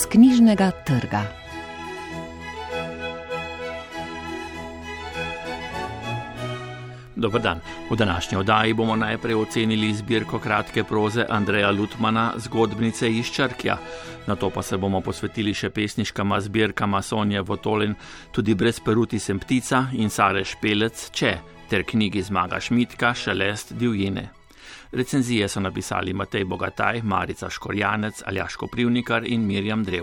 knjižnega trga. Dober dan. V današnji oddaji bomo najprej ocenili zbirko kratke proze Andreja Lutmana Zgodbnice iz Črkja. Nato pa se bomo posvetili še pesniškama zbirkama Sonje Votolin, tudi Brez peruti sem ptica in Sare Špelec Če, ter knjigi Zmaga Šmitka Šelest divjine. Recenzije so napisali Matej Bogataj, Marica Škorjanec, Aljaž Koprivnikar in Mirjam Drev.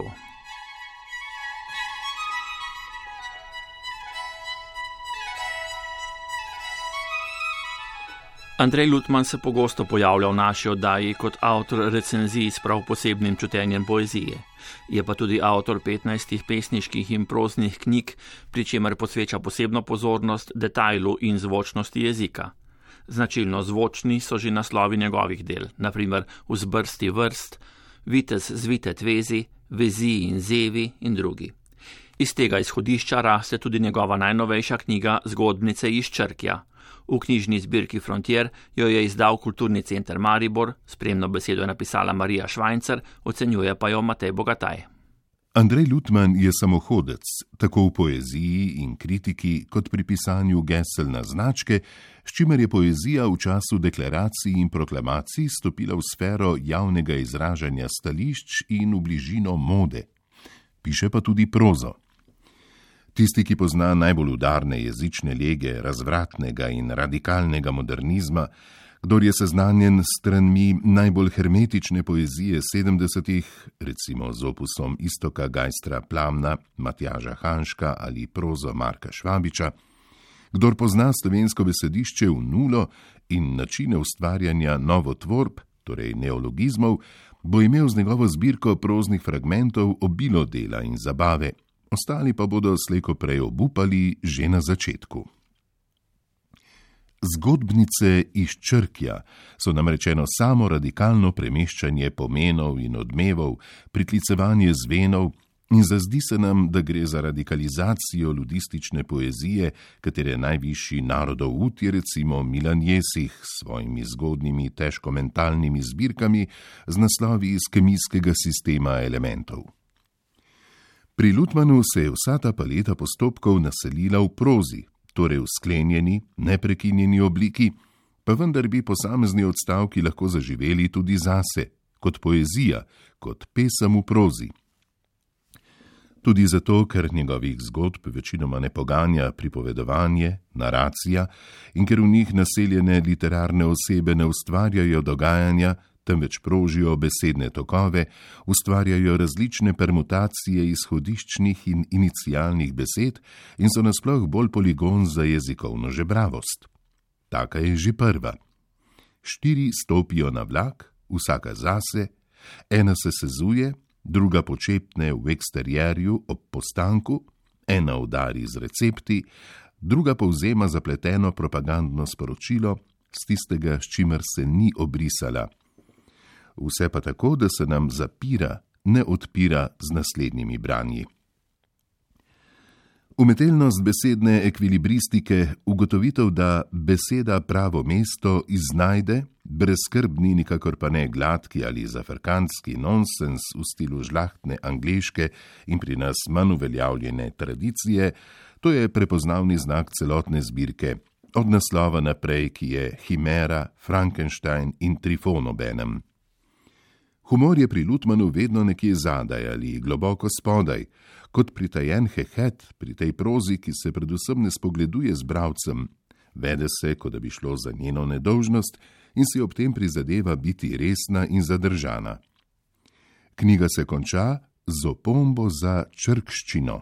Andrej Lutman se pogosto pojavlja v naši oddaji kot avtor recenzij s prav posebnim čutenjem poezije. Je pa tudi avtor 15 pesniških in proznih knjig, pri čemer posveča posebno pozornost detajlu in zvočnosti jezika. Značilno zvočni so že naslovi njegovih del, na primer Vzbrsti vrst, Vitez zvite tvezi, Vezi in zevi in drugi. Iz tega izhodišča raste tudi njegova najnovejša knjiga Zgodbnice iz Črkja. V knjižni zbirki Frontier jo je izdal Kulturni center Maribor, spremno besedo je napisala Marija Švajncer, ocenjuje pa jo Matej Bogataj. Andrej Lutman je samohodec, tako v poeziji in kritiki, kot pri pisanju gesel na značke, s čimer je poezija v času deklaracij in proklamacij stopila v sfero javnega izražanja stališč in v bližino mode. Piše pa tudi prozo. Tisti, ki pozna najbolj udarne jezične lege razvratnega in radikalnega modernizma, kdor je seznanjen s stranmi najbolj hermetične poezije 70-ih, recimo z opusom Iztoka Gajstra Plamna, Matjaža Hanška ali prozo Marka Švabiča, kdor pozna slovensko besedišče v nulo in načine ustvarjanja novotvorb, torej neologizmov, bo imel z njegovo zbirko proznih fragmentov obilo dela in zabave. Ostali pa bodo slejko prej obupali že na začetku. Zgodbnice iz Črkja so namreč eno samo radikalno premeščanje pomenov in odmevov, priklicevanje zvenov in zazdi se nam, da gre za radikalizacijo ludistične poezije, katere najvišji narodov ud je recimo Milan Jesih s svojimi zgodnimi težkomentalnimi zbirkami z naslovi iz kemijskega sistema elementov. Pri Lutmanu se je vsa ta paleta postopkov naselila v prozi, torej v sklenjeni, neprekinjeni obliki, pa vendar bi posamezni odstavki lahko zaživeli tudi zase, kot poezija, kot pesem v prozi. Tudi zato, ker njegovih zgodb večinoma ne poganja pripovedovanje, naracija in ker v njih naseljene literarne osebe ne ustvarjajo dogajanja, temveč prožijo besedne tokove, ustvarjajo različne permutacije izhodiščnih in inicialnih besed in so nasploh bolj poligon za jezikovno žebravost. Taka je že prva. 4 stopijo na vlak, vsaka zase, ena se sezuje, druga počepne v eksterierju ob postanku, ena udari z recepti, druga povzema zapleteno propagandno sporočilo z tistega, s čimer se ni obrisala. Vse pa tako, da se nam zapira, ne odpira z naslednjimi branji. Umetelnost besedne ekvilibristike, ugotovitev, da beseda pravo mesto iznajde, brezskrbni, nikakor pa ne gladki ali zafrkantski nonsens v stilu žlahtne angleške in pri nas manj uveljavljene tradicije, to je prepoznavni znak celotne zbirke, od naslova naprej, ki je Himera, Frankenstein in Trifon obenem. Humor je pri Lutmanu vedno nekje zadaj ali globoko spodaj, kot pritajen hehet pri tej prozi, ki se predvsem ne spogleduje z bralcem, vede se, kot da bi šlo za njeno nedolžnost in si ob tem prizadeva biti resna in zadržana. Knjiga se konča z opombo za črkščino.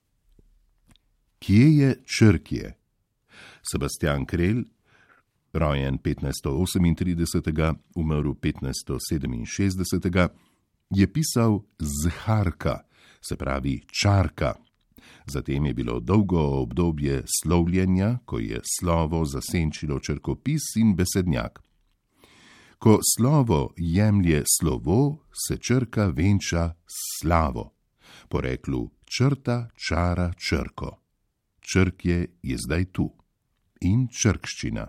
Kje je Črkje? Sebastian Krelj, rojen 1538, umrl 1567, je pisal zharka, se pravi čarka. Zatem je bilo dolgo obdobje slovljenja, ko je slovo zasenčilo črkopis in besednjak. Ko slovo jemlje slovo, se črka venča slavo. Po reklu črta čara črko. Črkje je zdaj tu. In črkščina.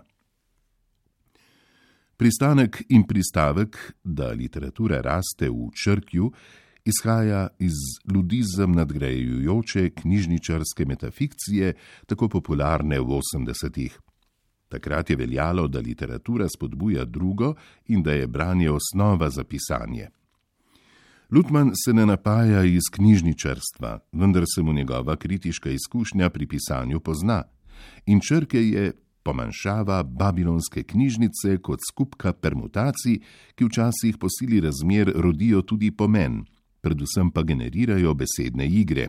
Pristanek in pristavek, da literatura raste v Črkju, izhaja iz ludizem nadgrajujoče knjižničarske metafikcije, tako popularne v 80-ih. Takrat je veljalo, da literatura spodbuja drugo in da je branje osnova za pisanje. Lutman se ne napaja iz knjižničarstva, vendar se mu njegova kritiška izkušnja pri pisanju pozna in črke je pomanjšava babilonske knjižnice kot skupka permutacij, ki včasih po sili razmer rodijo tudi pomen, predvsem pa generirajo besedne igre.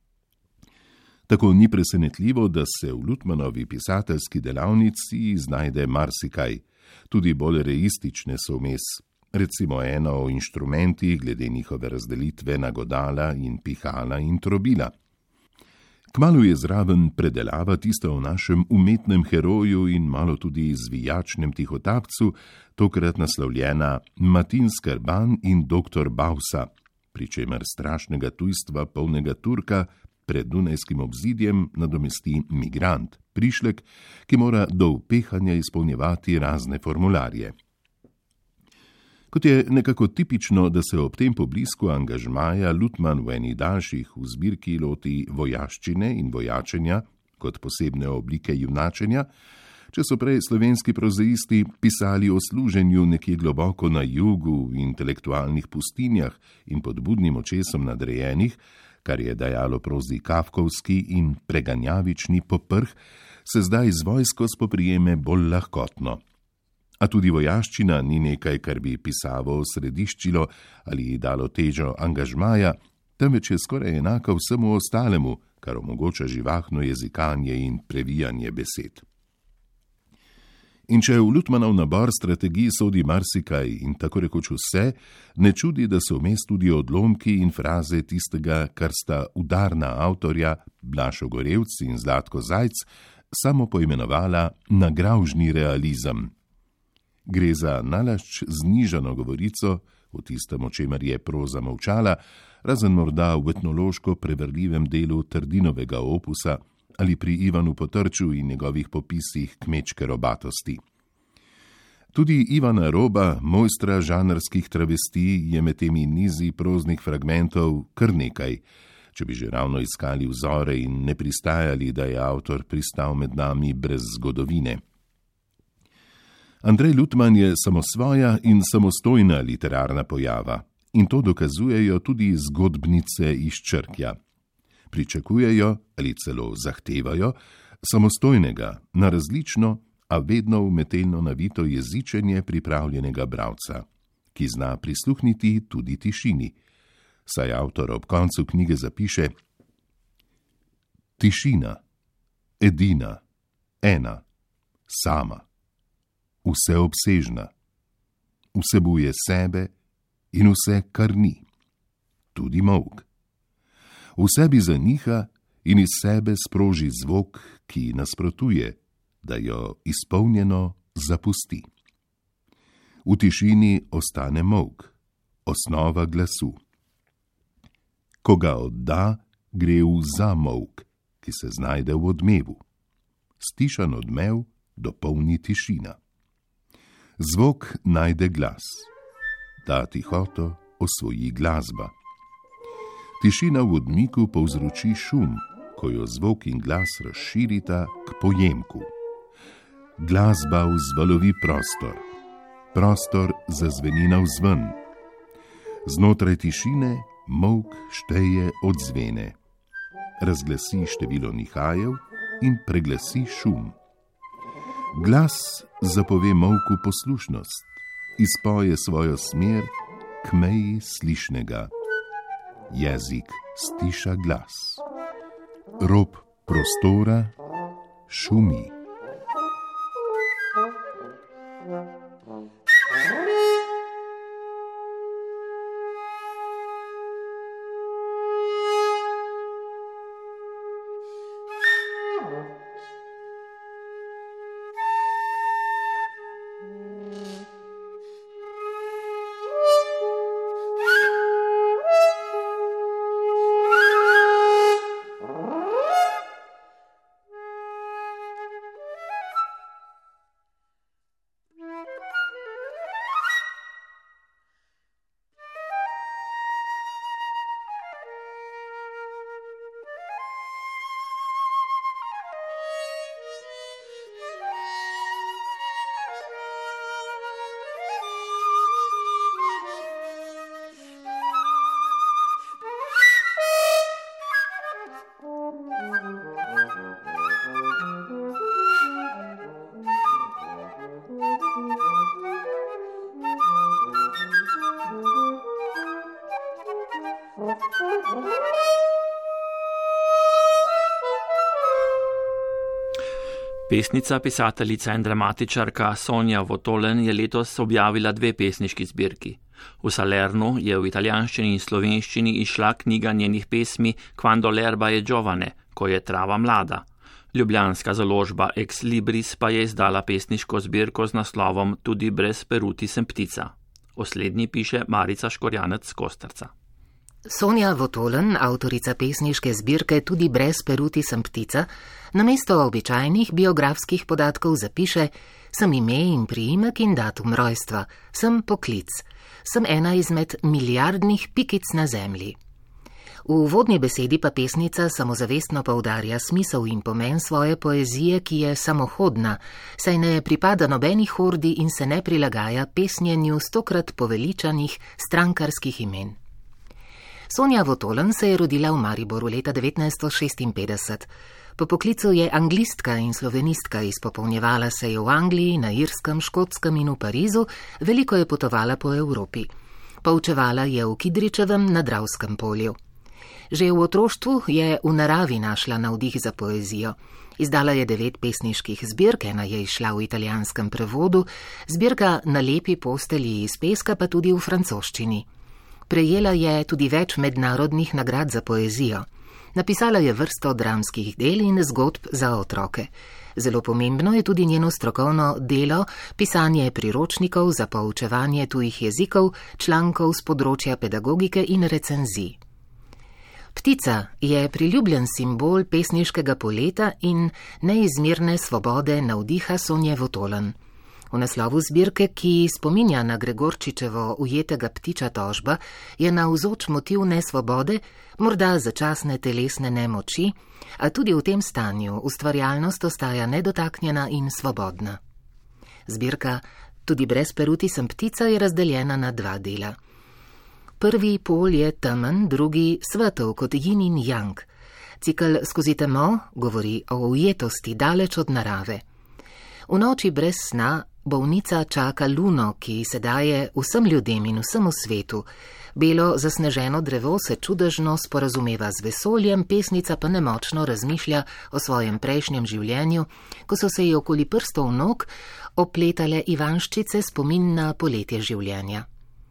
Tako ni presenetljivo, da se v Lutmanovi pisateljski delavnici znajde marsikaj, tudi bolj reistične so vmes, recimo eno o inštrumentih glede njihove razdelitve na godala in pihala in trobila. Kmalu je zraven predelava tista o našem umetnem heroju in malo tudi zvijačnem tihotapcu, tokrat naslovljena Matin Skrban in doktor Bausa, pri čemer strašnega tujstva polnega Turka pred Dunajskim obzidjem nadomesti migrant, prišlek, ki mora do upehanja izpolnjevati razne formularje. Kot je nekako tipično, da se ob tem poblisku angažmaja Lutman v eni daljših v zbirki loti vojaščine in vojačenja kot posebne oblike junačenja, če so prej slovenski prozaisti pisali o služenju nekje globoko na jugu v intelektualnih pustinjah in pod budnim očesom nadrejenih, kar je dajalo prozi kafkovski in preganjavični poprh, se zdaj z vojsko spoprijeme bolj lahkotno. A tudi vojaščina ni nekaj, kar bi pisavo središčilo ali dalo težo angažmaja, temveč je skoraj enaka vsemu ostalemu, kar omogoča živahno jezikanje in previjanje besed. In če v Lutmanov nabor strategij sodi marsikaj in tako rekoč vse, ne čudi, da so vmes tudi odlomki in fraze tistega, kar sta udarna avtorja Blaž Ogorevc in Zlatko Zajc samo poimenovala nagravžni realizem. Gre za nalašč znižano govorico, v tistem, o čemer je proza molčala, razen morda v etnološko preverljivem delu Trdinovega opusa ali pri Ivanu Potrču in njegovih popisih kmečke robatosti. Tudi Ivana Roba, mojstra žanrskih travesti, je med temi nizi proznih fragmentov kar nekaj, če bi že ravno iskali vzore in ne pristajali, da je avtor pristal med nami brez zgodovine. Andrej Lutman je samosvoja in samostojna literarna pojava in to dokazujejo tudi zgodbnice iz Črkja. Pričakujejo ali celo zahtevajo samostojnega, na različno, a vedno v meteljno navito jezičenje pripravljenega bralca, ki zna prisluhniti tudi tišini. Saj avtor ob koncu knjige zapiše: tišina, edina, ena, sama, vseobsežna, vsebuje sebe in vse, kar ni, tudi molk. V sebi zaniha in iz sebe sproži zvok, ki nasprotuje, da jo izpolnjeno zapusti. V tišini ostane molk, osnova glasu. Ko ga odda, gre v zamolk, ki se znajde v odmevu. Stišan odmev dopolni tišina. Zvok najde glas. Ta tihoto osvoji glasba. Tišina v odmiku povzroči šum, ko jo zvok in glas razširita k pojemku. Glasba vzvalovi prostor. Prostor zazveni navzven. Znotraj tišine molk šteje odzvene. Razglasi število nihajev in preglasi šum. Glas zapove molku poslušnost, izpoje svojo smer k meji slišnega. Jezik stiša glas. Rob prostora šumi. Pesnica, pisateljica in dramatičarka Sonja Votolen je letos objavila 2 pesniški zbirki. V Salernu je v italijanščini in slovenščini izšla knjiga njenih pesmi Quando l'erba è giovane, ko je trava mlada. Ljubljanska založba Ex Libris pa je izdala pesniško zbirko z naslovom Tudi brez peruti sem ptica. O slednji piše Marica Škorjanec z Kosterca. Sonja Votolen, avtorica pesniške zbirke Tudi brez peruti sem ptica, namesto običajnih biografskih podatkov zapiše: sem ime in priimek in datum rojstva, sem poklic, sem ena izmed milijardnih pikic na zemlji. V uvodni besedi pa pesnica samozavestno poudarja smisel in pomen svoje poezije, ki je samohodna, saj ne pripada nobeni hordi in se ne prilagaja pesnjenju 100-krat poveličanih strankarskih imen. Sonja Votolen se je rodila v Mariboru leta 1956. Po poklicu je anglistka in slovenistka, izpopolnjevala se je v Angliji, na Irskem, Škotskem in v Parizu, veliko je potovala po Evropi. Poučevala je v Kidričevem na Dravskem polju. Že v otroštvu je v naravi našla navdih za poezijo. Izdala je 9 pesniških zbirk, ena je izšla v italijanskem prevodu, zbirka Na lepi postelji iz peska pa tudi v francoščini. Prejela je tudi več mednarodnih nagrad za poezijo. Napisala je vrsto dramskih del in zgodb za otroke. Zelo pomembno je tudi njeno strokovno delo, pisanje priročnikov za poučevanje tujih jezikov, člankov z področja pedagogike in recenzij. Ptica je priljubljen simbol pesniškega poleta in neizmerne svobode navdiha Sonje Votolen. V naslovu zbirke, ki spominja na Gregorčičevo Ujetega ptiča tožba, je navzoč motiv nesvobode, morda začasne telesne nemoči, a tudi v tem stanju ustvarjalnost ostaja nedotaknjena in svobodna. Zbirka Tudi brez peruti sem ptica je razdeljena na 2 dela. Prvi pol je temen, drugi svetov kot yin in yang. Cikel Skozi temo govori o ujetosti daleč od narave. V noči brez sna bolnica čaka luno, ki se daje vsem ljudem in vsemu svetu. Belo zasneženo drevo se čudežno sporazumeva z vesoljem, pesnica pa nemočno razmišlja o svojem prejšnjem življenju, ko so se ji okoli prstov nog opletale ivanščice spomin na poletje življenja.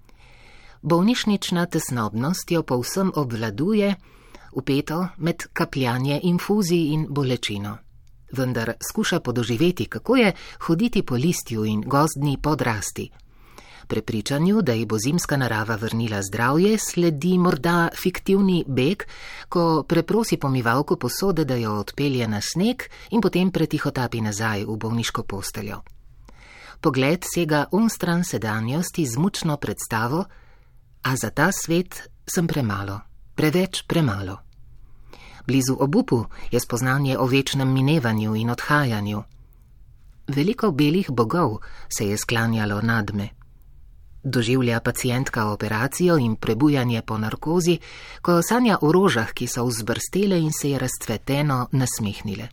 Bolnišnična tesnobnost jo povsem obvladuje, upeto med kapljanje infuzij in bolečino. Vendar skuša podoživeti, kako je hoditi po listju in gozdni podrasti. Prepričanju, da ji bo zimska narava vrnila zdravje, sledi morda fiktivni beg, ko preprosi pomivalko posode, da jo odpelje na sneg in potem pretihotapi nazaj v bolniško posteljo. Pogled sega onstran sedanjosti z mučno predstavo: a za ta svet sem premalo, preveč premalo. Blizu obupu je spoznanje o večnem minevanju in odhajanju. Veliko belih bogov se je sklanjalo nad me. Doživlja pacientka operacijo in prebujanje po narkozi, ko sanja o rožah, ki so vzbrstele in se je razcveteno nasmehnile.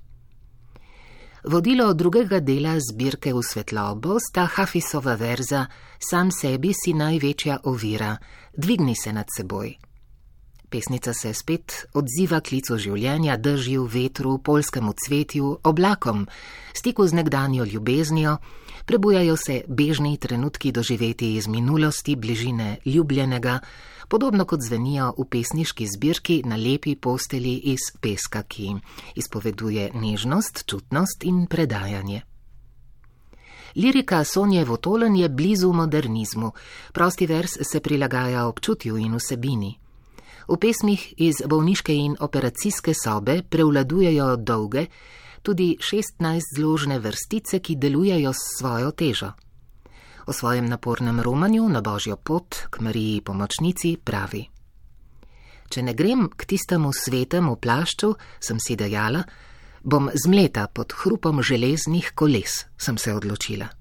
Vodilo drugega dela zbirke V svetlobo sta Hafisova verza Sam sebi si največja ovira, dvigni se nad seboj. Pesnica se spet odziva klicu življenja, dežju, vetru, poljskemu cvetju, oblakom, stiku z nekdanjo ljubeznijo, prebujajo se bežni trenutki doživeti iz minulosti, bližine ljubljenega, podobno kot zvenijo v pesniški zbirki Na lepi postelji iz peska, ki izpoveduje nežnost, čutnost in predajanje. Lirika Sonje Votolen je blizu modernizmu, prosti vers se prilagaja občutju in vsebini. V pesmih iz bolniške in operacijske sobe prevladujejo dolge, tudi 16 zložne vrstice, ki delujejo s svojo težo. O svojem napornem romanju na Božjo pot k Mariji pomočnici pravi: Če ne grem k tistemu svetemu plašču, sem si dejala, bom zmleta pod hrupom železnih koles, sem se odločila.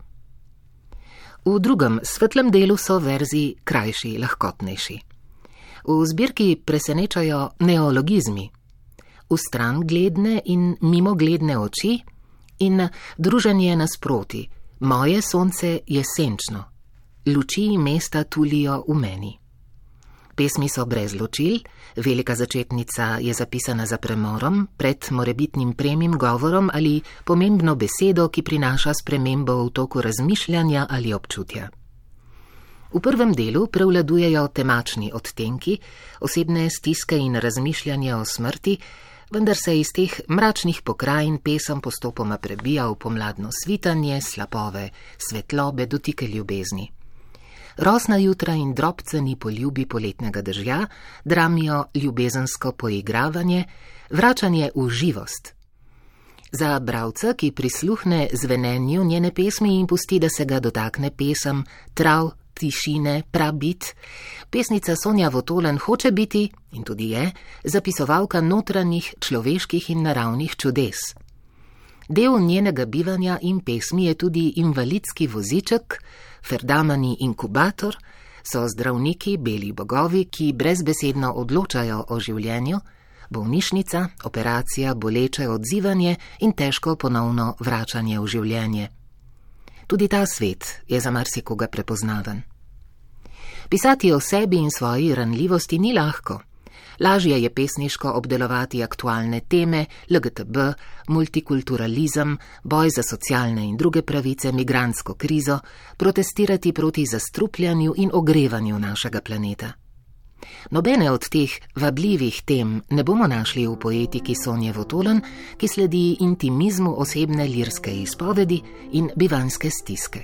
V drugem svetlem delu so verzi krajši, lahkotnejši. V zbirki presenečajo neologizmi, vstran gledne in mimogledne oči in druženje nasproti. Moje sonce je senčno, luči mesta tulijo v meni. Pesmi so brez ločil, velika začetnica je zapisana za premorom, pred morebitnim premijim govorom ali pomembno besedo, ki prinaša spremembo v toku razmišljanja ali občutja. V prvem delu prevladujejo temačni odtenki, osebne stiske in razmišljanja o smrti, vendar se iz teh mračnih pokrajin pesem postopoma prebija v pomladno svitanje, slapove, svetlobe, dotike ljubezni. Rosna jutra in drobceni poljubi poletnega dežja dramijo ljubezensko poigravanje, vračanje v živost. Za bralca, ki prisluhne zvenenju njene pesmi in pusti, da se ga dotakne pesem, trav, tišine, prabit, pesnica Sonja Votolen hoče biti, in tudi je, zapisovalka notranjih človeških in naravnih čudes. Del njenega bivanja in pesmi je tudi invalidski voziček, Ferdamani inkubator, so zdravniki, beli bogovi, ki brezbesedno odločajo o življenju, bolnišnica, operacija, boleče odzivanje in težko ponovno vračanje v življenje. Tudi ta svet je za marsikoga prepoznaven. Pisati o sebi in svoji ranljivosti ni lahko. Lažje je pesniško obdelovati aktualne teme, LGTB, multikulturalizem, boj za socialne in druge pravice, migrantsko krizo, protestirati proti zastrupljanju in ogrevanju našega planeta. Nobene od teh vabljivih tem ne bomo našli v poetiki Sonje Votolen, ki sledi intimizmu osebne lirske izpovedi in bivanjske stiske.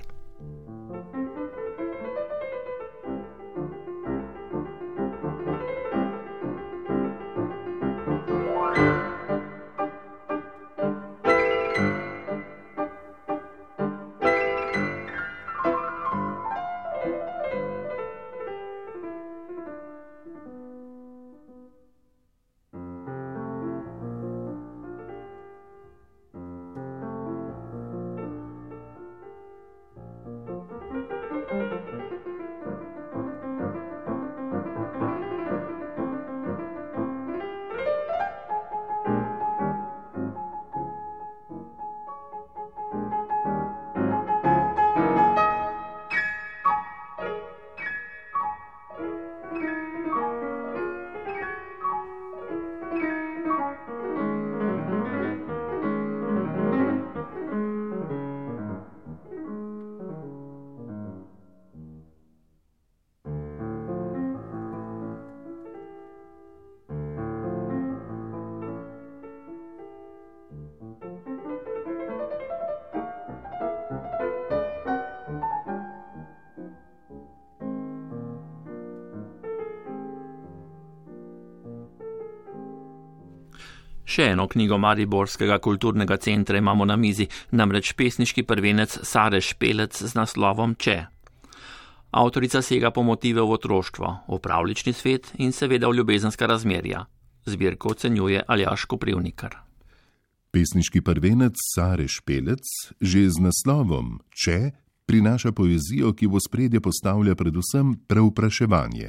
Še eno knjigo Mariborskega kulturnega centra imamo na mizi, namreč pesniški prvenec Sare Špelec z naslovom Če. Avtorica sega po motive v otroštvo, v pravljični svet in seveda v ljubezenska razmerja. Zbirko ocenjuje Aljaž Koprivnikar. Pesniški prvenec Sare Špelec že z naslovom Če prinaša poezijo, ki v ospredje postavlja predvsem prevpraševanje.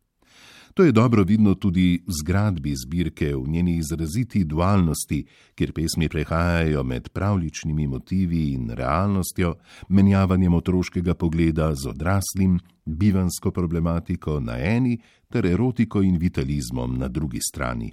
To je dobro vidno tudi v zgradbi zbirke, v njeni izraziti dualnosti, kjer pesmi prehajajo med pravljičnimi motivi in realnostjo, menjavanjem otroškega pogleda z odraslim, bivanjsko problematiko na eni ter erotiko in vitalizmom na drugi strani.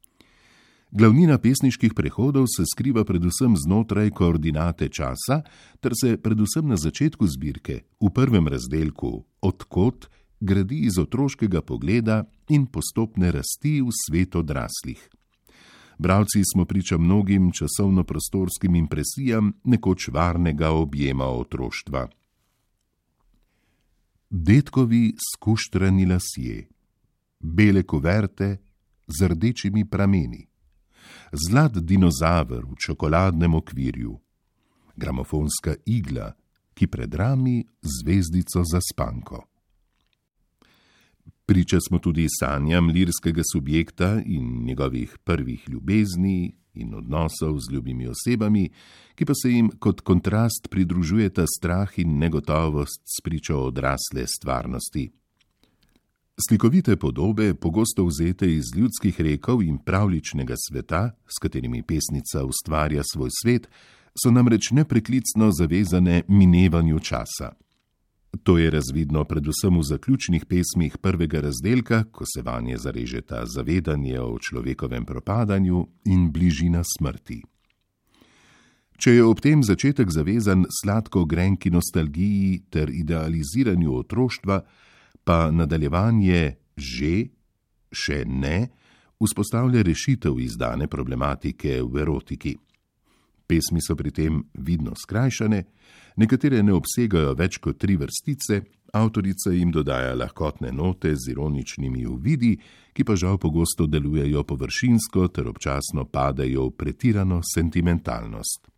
Glavnina pesniških prehodov se skriva predvsem znotraj koordinate časa, ter se predvsem na začetku zbirke, v prvem razdelku Odkot, gradi iz otroškega pogleda in postopne rasti v svet odraslih. Bralci smo priča mnogim časovno-prostorskim impresijam nekoč varnega objema otroštva. Dedkovi skuštrani lasje, bele kuverte z rdečimi prameni, zlat dinozaver v čokoladnem okvirju, gramofonska igla, ki predrami zvezdico za spanko. Priča smo tudi sanjam lirskega subjekta in njegovih prvih ljubezni in odnosov z ljubimi osebami, ki pa se jim kot kontrast pridružujeta strah in negotovost spričo odrasle stvarnosti. Slikovite podobe, pogosto vzete iz ljudskih rekov in pravljičnega sveta, s katerimi pesnica ustvarja svoj svet, so namreč nepreklicno zavezane minevanju časa. To je razvidno predvsem v zaključnih pesmih prvega razdelka, ko se vanje zarežeta zavedanje o človekovem propadanju in bližina smrti. Če je ob tem začetek zavezan sladko grenki nostalgiji ter idealiziranju otroštva, pa nadaljevanje še ne vzpostavlja rešitev izdane problematike v erotiki. Pesmi so pri tem vidno skrajšane, nekatere ne obsegajo več kot 3 vrstice, avtorica jim dodaja lahkotne note z ironičnimi uvidi, ki pa žal pogosto delujejo površinsko ter občasno padejo v pretirano sentimentalnost.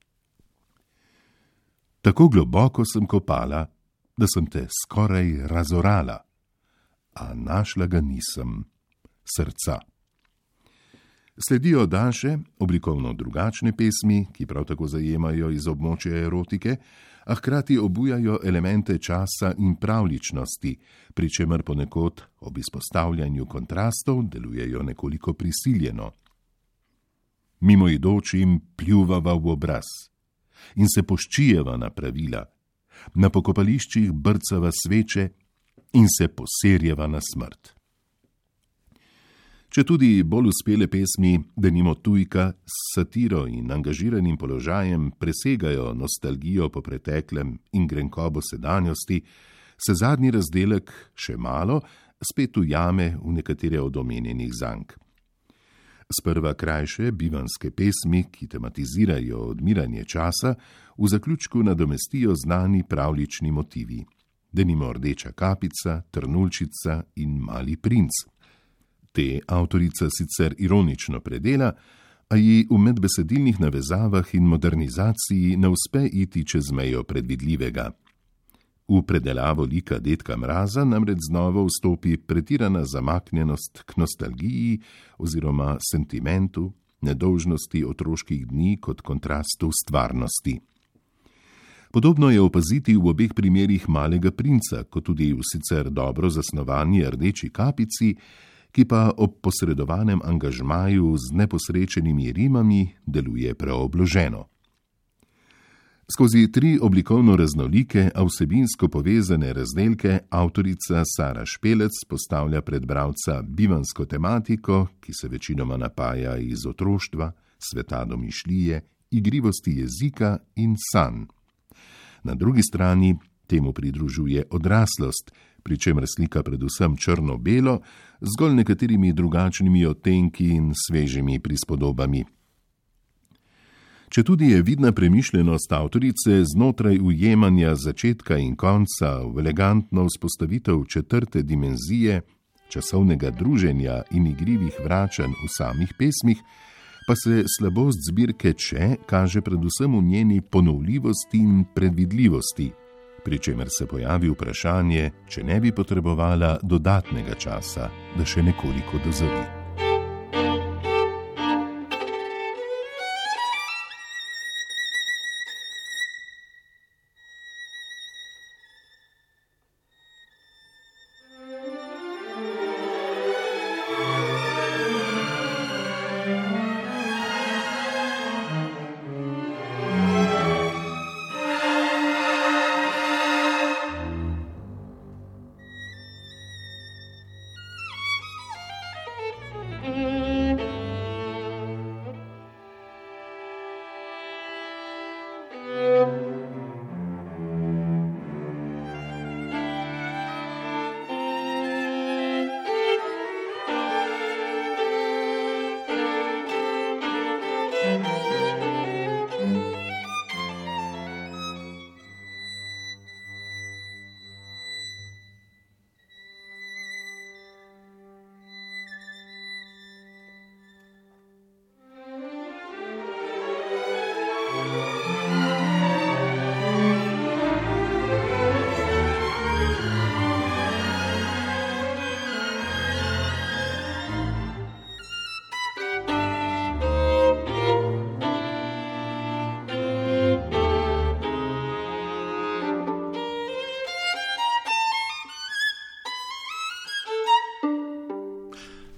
Tako globoko sem kopala, da sem te skoraj razorala, a našla ga nisem, srca. Sledijo daljše, oblikovno drugačne pesmi, ki prav tako zajemajo iz območja erotike, a hkrati obujajo elemente časa in pravličnosti, pri čemer ponekod ob izpostavljanju kontrastov delujejo nekoliko prisiljeno. Mimoidočim pljuvava v obraz in se poščijeva na pravila, na pokopališčih brcava sveče in se poserjeva na smrt. Če tudi bolj uspele pesmi, denimo Tujka, s satiro in angažiranim položajem presegajo nostalgijo po preteklem in grenkobo sedanjosti, se zadnji razdelek, še malo, spet ujame v nekatere od omenjenih zank. Sprva krajše bivanske pesmi, ki tematizirajo odmiranje časa, v zaključku nadomestijo znani pravlični motivi, denimo Rdeča kapica, Trnulčica in Mali princ. Te avtorica sicer ironično predela, a ji v medbesedilnih navezavah in modernizaciji ne uspe iti čez mejo predvidljivega. V predelavo lika dedka Mraza namreč znova vstopi pretirana zamaknjenost k nostalgiji oziroma sentimentu, nedolžnosti otroških dni kot kontrastu stvarnosti. Podobno je opaziti v obeh primerih Malega princa, kot tudi v sicer dobro zasnovani Rdeči kapici, ki pa ob posredovanem angažmaju z neposrečenimi rimami deluje preobloženo. Skozi 3 oblikovno raznolike, a vsebinsko povezane razdelke avtorica Sara Špelec postavlja pred bralca bivansko tematiko, ki se večinoma napaja iz otroštva, sveta domišljije, igrivosti jezika in sanj. Na drugi strani temu pridružuje odraslost, pri čemer slika predvsem črno-belo, zgolj nekaterimi drugačnimi odtenki in svežimi prispodobami. Četudi je vidna premišljenost avtorice znotraj ujemanja začetka in konca v elegantno vzpostavitev 4. dimenzije, časovnega druženja in igrivih vračanj v samih pesmih, pa se slabost zbirke kaže predvsem v njeni ponovljivosti in predvidljivosti, pri čemer se pojavi vprašanje, če ne bi potrebovala dodatnega časa, da še nekoliko dozori.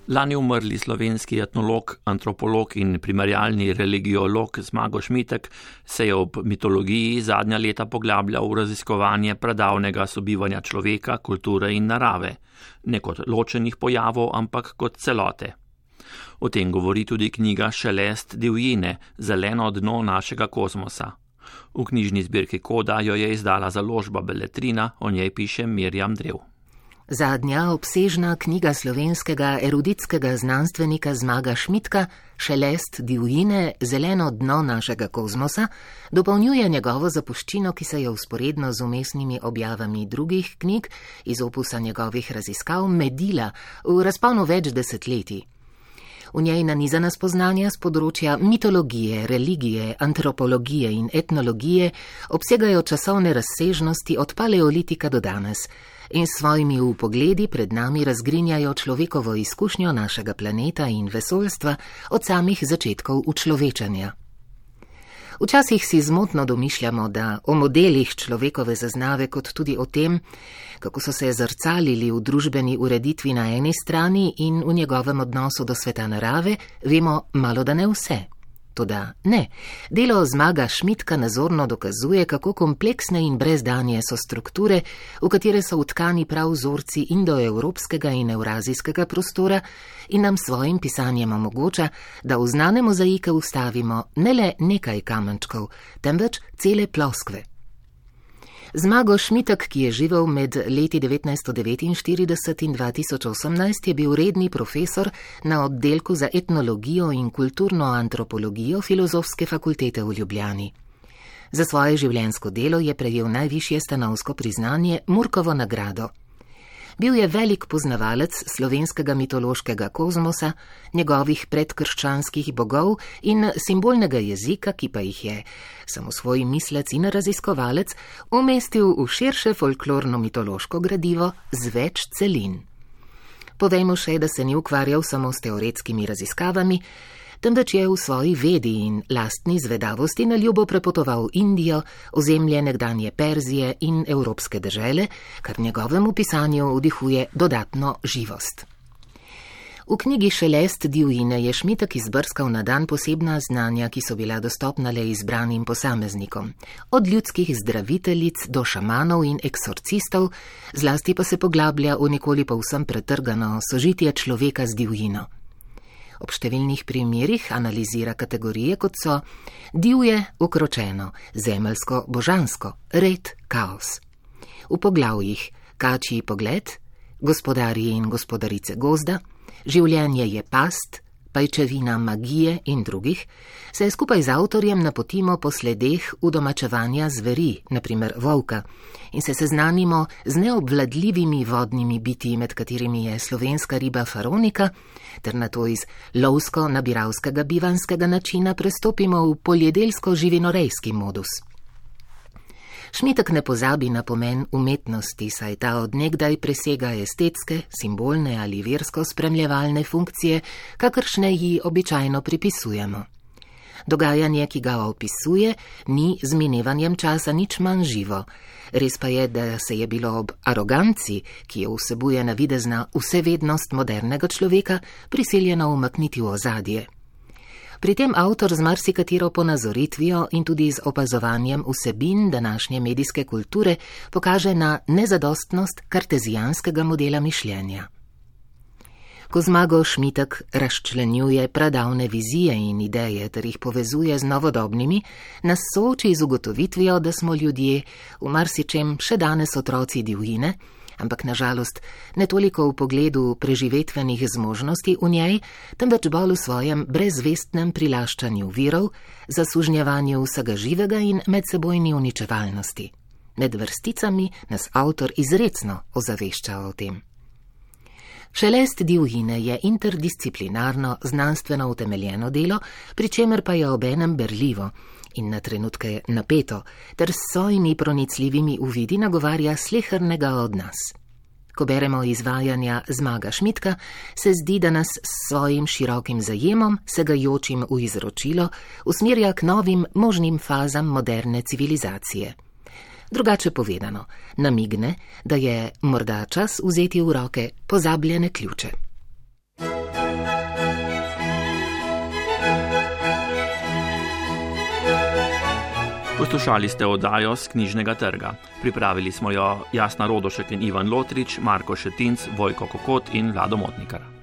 Lani umrli slovenski etnolog, antropolog in primerjalni religiolog Zmago Šmitek se je ob mitologiji zadnja leta poglabljal v raziskovanje pradavnega sobivanja človeka, kulture in narave, ne kot ločenih pojavov, ampak kot celote. O tem govori tudi knjiga Šelest divjine, zeleno dno našega kozmosa. V knjižni zbirki Koda jo je izdala založba Beletrina, o njej piše Mirjam Drev. Zadnja obsežna knjiga slovenskega eruditskega znanstvenika Zmaga Šmitka, Šelest divjine, zeleno dno našega kozmosa, dopolnjuje njegovo zapuščino, ki se je vzporedno z vmesnimi objavami drugih knjig iz opusa njegovih raziskav medila v razponu več desetletij. V njej nanizana spoznanja z področja mitologije, religije, antropologije in etnologije obsegajo časovne razsežnosti od paleolitika do danes in s svojimi vpogledi pred nami razgrinjajo človekovo izkušnjo našega planeta in vesoljstva od samih začetkov učlovečenja. Včasih si zmotno domišljamo, da o modelih človekove zaznave kot tudi o tem, kako so se zrcalili v družbeni ureditvi na eni strani in v njegovem odnosu do sveta narave, vemo malo da ne vse. Toda ne, delo Zmaga Šmitka nazorno dokazuje, kako kompleksne in brezdanje so strukture, v katere so vtkani prav vzorci indoevropskega in evrazijskega prostora in nam svojim pisanjem omogoča, da v znane mozaike vstavimo ne le nekaj kamenčkov, temveč cele ploskve. Zmago Šmitek, ki je živel med leti 1949 in 2018, je bil redni profesor na oddelku za etnologijo in kulturno antropologijo Filozofske fakultete v Ljubljani. Za svoje življenjsko delo je prejel najvišje stanovsko priznanje Murkovo nagrado. Bil je velik poznavalec slovenskega mitološkega kozmosa, njegovih predkrščanskih bogov in simbolnega jezika, ki pa jih je, samosvoj mislec in raziskovalec, umestil v širše folklorno-mitološko gradivo z več celin. Povejmo še, da se ni ukvarjal samo s teoretskimi raziskavami, temveč je v svoji vedi in lastni zvedavosti na ljubo prepotoval Indijo, ozemlje nekdanje Perzije in evropske dežele, kar njegovemu pisanju vdihuje dodatno živost. V knjigi Šelest divjine je Šmitek izbrskal na dan posebna znanja, ki so bila dostopna le izbranim posameznikom, od ljudskih zdraviteljic do šamanov in eksorcistov, zlasti pa se poglablja v nikoli povsem pretrgano sožitje človeka z divjino. Ob številnih primerih analizira kategorije, kot so divje, ukročeno, zemeljsko, božansko, red, kaos. V poglavjih Kačji pogled, Gospodarji in gospodarice gozda, Življenje je past, Pajčevina magije in drugih, se skupaj z avtorjem napotimo po sledeh udomačevanja zveri, naprimer volka, in se seznanimo z neobvladljivimi vodnimi bitji, med katerimi je slovenska riba faronika, ter nato iz lovsko-nabiralskega bivanskega načina prestopimo v poljedelsko-živinorejski modus. Šmitek ne pozabi na pomen umetnosti, saj ta od nekdaj presega estetske, simbolne ali versko spremljevalne funkcije, kakršne ji običajno pripisujemo. Dogajanje, ki ga opisuje, ni z minevanjem časa nič manj živo. Res pa je, da se je bilo ob aroganci, ki jo vsebuje navidezna vsevednost modernega človeka, prisiljeno umakniti v ozadje. Pri tem avtor z marsikatero ponazoritvijo in tudi z opazovanjem vsebin današnje medijske kulture pokaže na nezadostnost kartezijanskega modela mišljenja. Ko Zmago Šmitek razčlenjuje pradavne vizije in ideje ter jih povezuje z novodobnimi, nas sooči z ugotovitvijo, da smo ljudje v marsičem še danes otroci divjine, ampak nažalost ne toliko v pogledu preživetvenih zmožnosti v njej, temveč bolj v svojem brezvestnem prilaščanju virov, zasužnjevanju vsega živega in medsebojni uničevalnosti. Med vrsticami nas avtor izrecno ozavešča o tem. Šelest divjine je interdisciplinarno, znanstveno utemeljeno delo, pri čemer pa je obenem berljivo in na trenutke napeto, ter s svojimi pronicljivimi uvidi nagovarja slehernega od nas. Ko beremo izvajanja Zmaga Šmitka, se zdi, da nas s svojim širokim zajemom, segajočim v izročilo, usmerja k novim možnim fazam moderne civilizacije. Drugače povedano, namigne, da je morda čas vzeti v roke pozabljene ključe. Poslušali ste oddajo z Knjižnega trga. Pripravili smo jo Jasna Rodošek in Ivan Lotrič, Marko Šetinc, Vojko Kokot in Vlado Motnikar.